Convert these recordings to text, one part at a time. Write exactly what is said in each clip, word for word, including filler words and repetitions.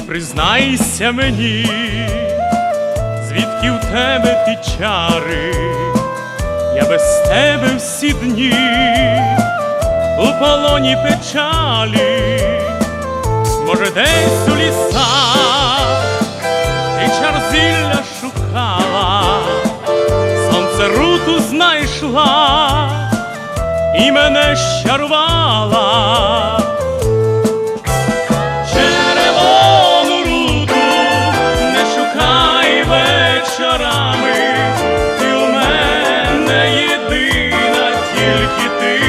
признайся мені, звідки в тебе ті чари, я без тебе всі дні у полоні печалі. Може, десь у лісах ти чар зілля шукала, сонце руту знайшла і мене щарувала. Червону руту не шукай вечорами, ти у мене єдина, тільки ти.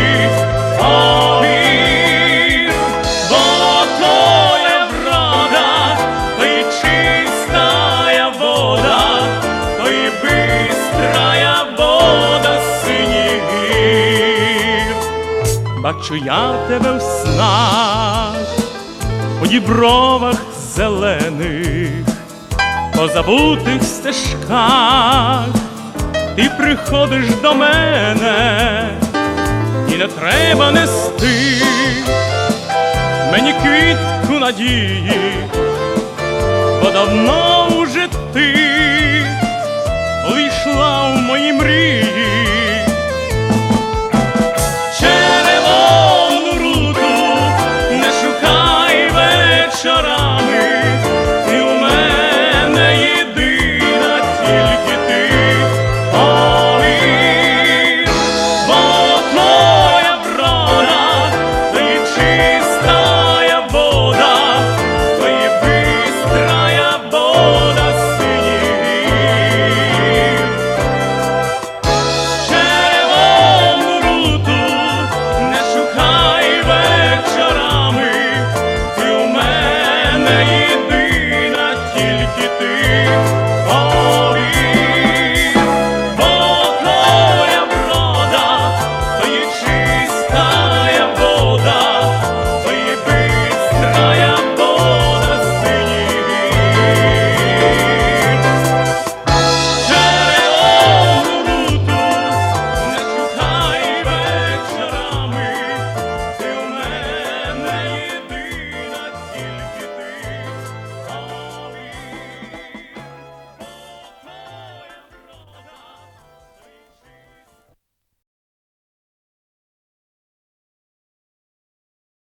Повір, бо твоя врода, то й чистая вода, то й бистрая вода синіх гір. Бачу я тебе в снах, у дібровах зелених, по забутих стежках ти приходиш до мене. І не треба нести мені квітку надії, бо давно уже ти увійшла в мої мрії.